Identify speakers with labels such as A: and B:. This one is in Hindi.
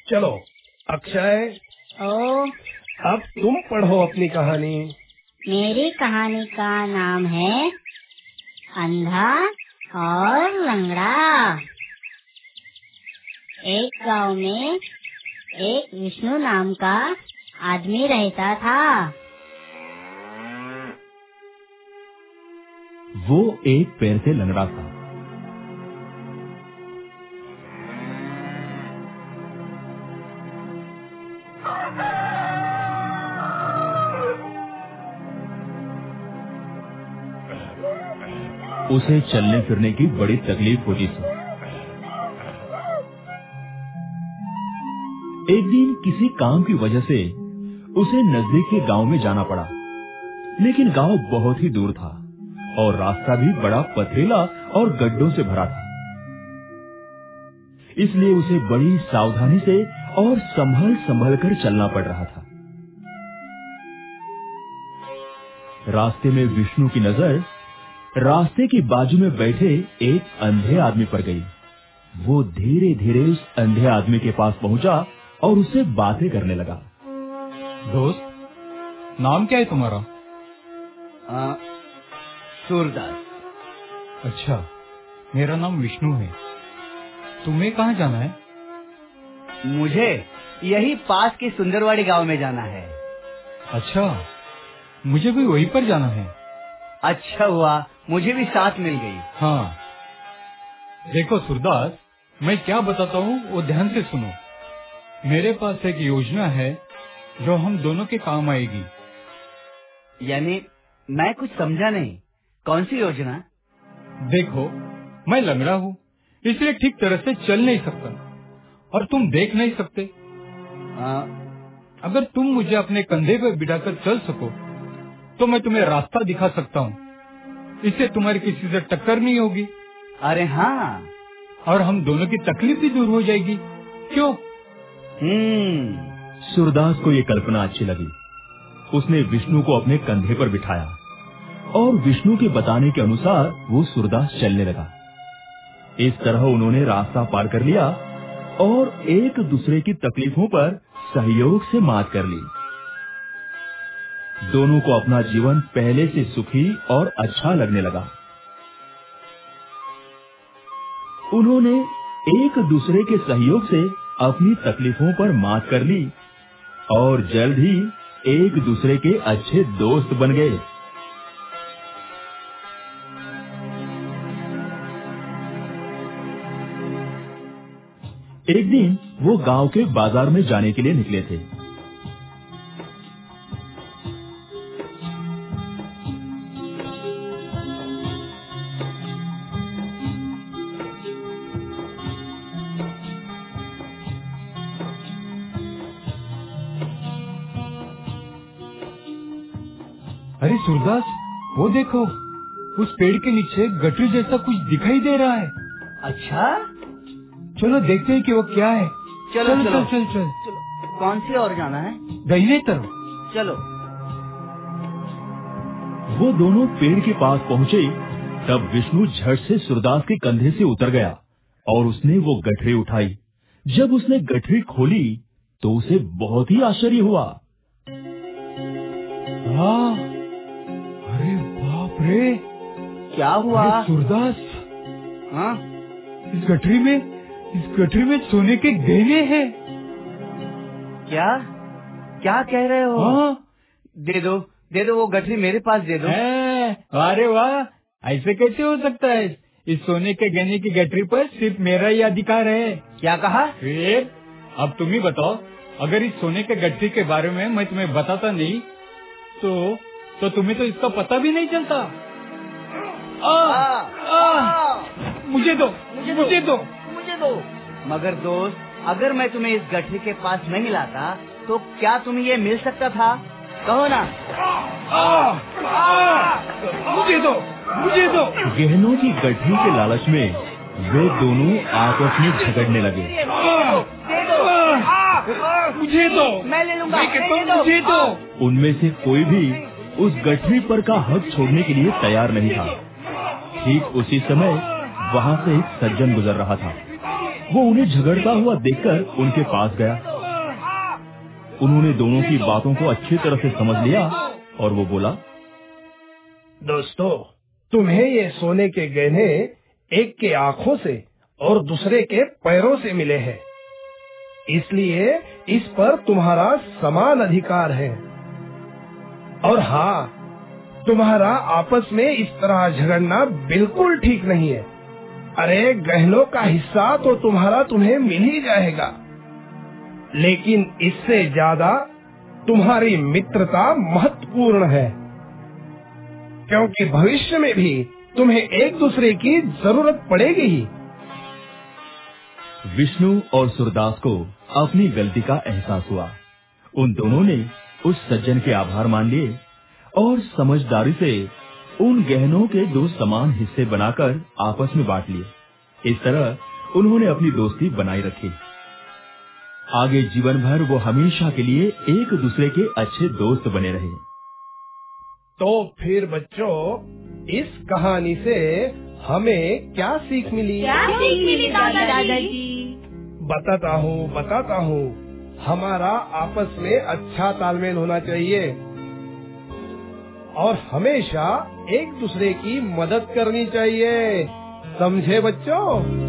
A: चलो अक्षय, अब तुम पढ़ो अपनी कहानी।
B: मेरी कहानी का नाम है अंधा और लंगड़ा। एक गांव में एक विष्णु नाम का आदमी रहता था।
C: वो एक पैर से लंगड़ा था। उसे चलने फिरने की बड़ी तकलीफ होती थी। एक दिन किसी काम की वजह से उसे नजदीक के गांव में जाना पड़ा, लेकिन गांव बहुत ही दूर था और रास्ता भी बड़ा पथरीला और गड्ढों से भरा था। इसलिए उसे बड़ी सावधानी से और संभल संभल कर चलना पड़ रहा था। रास्ते में विष्णु की नजर रास्ते की बाजू में बैठे एक अंधे आदमी पर गई। वो धीरे धीरे उस अंधे आदमी के पास पहुंचा और उससे बातें करने लगा।
D: दोस्त, नाम क्या है तुम्हारा?
E: सूरदास।
D: अच्छा, मेरा नाम विष्णु है। तुम्हें कहाँ जाना है?
E: मुझे यही पास के सुंदरवाड़ी गांव में जाना है।
D: अच्छा, मुझे भी वहीं पर जाना है।
E: अच्छा हुआ मुझे भी साथ मिल गई।
D: हाँ, देखो सूरदास, मैं क्या बताता हूँ वो ध्यान से सुनो। मेरे पास एक योजना है जो हम दोनों के काम आएगी।
E: यानी मैं कुछ समझा नहीं, कौन सी योजना?
D: देखो, मैं लंगड़ा हूँ, इसलिए ठीक तरह से चल नहीं सकता और तुम देख नहीं सकते। अगर तुम मुझे अपने कंधे पर बिठाकर चल सको तो मैं तुम्हें रास्ता दिखा सकता हूँ। इससे तुम्हारी किसी से टक्कर नहीं होगी।
E: अरे हाँ,
D: और हम दोनों की तकलीफ भी दूर हो जाएगी। क्यों?
C: सूरदास को ये कल्पना अच्छी लगी। उसने विष्णु को अपने कंधे पर बिठाया और विष्णु के बताने के अनुसार वो सूरदास चलने लगा। इस तरह उन्होंने रास्ता पार कर लिया और एक दूसरे की तकलीफों पर सहयोग से मात कर ली। दोनों को अपना जीवन पहले से सुखी और अच्छा लगने लगा। उन्होंने एक दूसरे के सहयोग से अपनी तकलीफों पर मात कर ली और जल्द ही एक दूसरे के अच्छे दोस्त बन गए। एक दिन वो गांव के बाजार में जाने के लिए निकले थे।
D: अरे सूरदास, वो देखो, उस पेड़ के नीचे गटरी जैसा कुछ दिखाई दे रहा है।
E: अच्छा,
D: चलो देखते हैं कि वो क्या है।
E: चलो चलो
D: चल।
E: चलो। कौन सी ओर जाना है?
D: दाहिने तरफ।
E: चलो।
C: वो दोनों पेड़ के पास पहुँचे तब विष्णु झट से सूरदास के कंधे से उतर गया और उसने वो गठरी उठाई। जब उसने गठरी खोली तो उसे बहुत ही आश्चर्य हुआ।
D: अरे बाप रे,
E: क्या हुआ?
D: सूरदास,
E: हाँ?
D: इस गठरी में सोने के गहने हैं।
E: क्या कह रहे हो?
D: हाँ?
E: दे दो वो गठरी मेरे पास दे दो।
D: अरे वाह, ऐसे कैसे हो सकता है? इस सोने के गहने की गठरी पर सिर्फ मेरा ही अधिकार है।
E: क्या कहा?
D: फिर अब तुम ही बताओ, अगर इस सोने के गठरी के बारे में मैं तुम्हें बताता नहीं तो तुम्हें तो इसका पता भी नहीं चलता। मुझे दो।
E: मगर दोस्त, अगर मैं तुम्हें इस गठरी के पास नहीं लाता तो क्या तुम्हें ये मिल सकता था? कहो ना।
D: मुझे दो।
C: गहनों की गठरी के लालच में वे दोनों आपस में झगड़ने लगे।
D: मुझे दो।
E: मैं ले लूंगा।
D: मुझे दो।
C: उनमें से कोई भी उस गठरी पर का हक छोड़ने के लिए तैयार नहीं था। ठीक उसी समय वहाँ से एक सज्जन गुजर रहा था। वो उन्हें झगड़ता हुआ देखकर उनके पास गया। उन्होंने दोनों की बातों को अच्छी तरह से समझ लिया और वो बोला,
A: दोस्तों, तुम्हें ये सोने के गहने एक के आँखों से और दूसरे के पैरों से मिले हैं, इसलिए इस पर तुम्हारा समान अधिकार है। और हाँ, तुम्हारा आपस में इस तरह झगड़ना बिल्कुल ठीक नहीं है। अरे, गहनों का हिस्सा तो तुम्हें मिल ही जाएगा, लेकिन इससे ज्यादा तुम्हारी मित्रता महत्वपूर्ण है, क्योंकि भविष्य में भी तुम्हें एक दूसरे की जरूरत पड़ेगी ही।
C: विष्णु और सूरदास को अपनी गलती का एहसास हुआ। उन दोनों ने उस सज्जन के आभार मान लिए और समझदारी से उन गहनों के 2 समान हिस्से बनाकर आपस में बांट लिए। इस तरह उन्होंने अपनी दोस्ती बनाए रखी। आगे जीवन भर वो हमेशा के लिए एक दूसरे के अच्छे दोस्त बने रहे।
A: तो फिर बच्चों, इस कहानी से हमें क्या सीख मिली?
B: दादाजी?
A: बताता हूँ। हमारा आपस में अच्छा तालमेल होना चाहिए और हमेशा एक दूसरे की मदद करनी चाहिए। समझे बच्चों?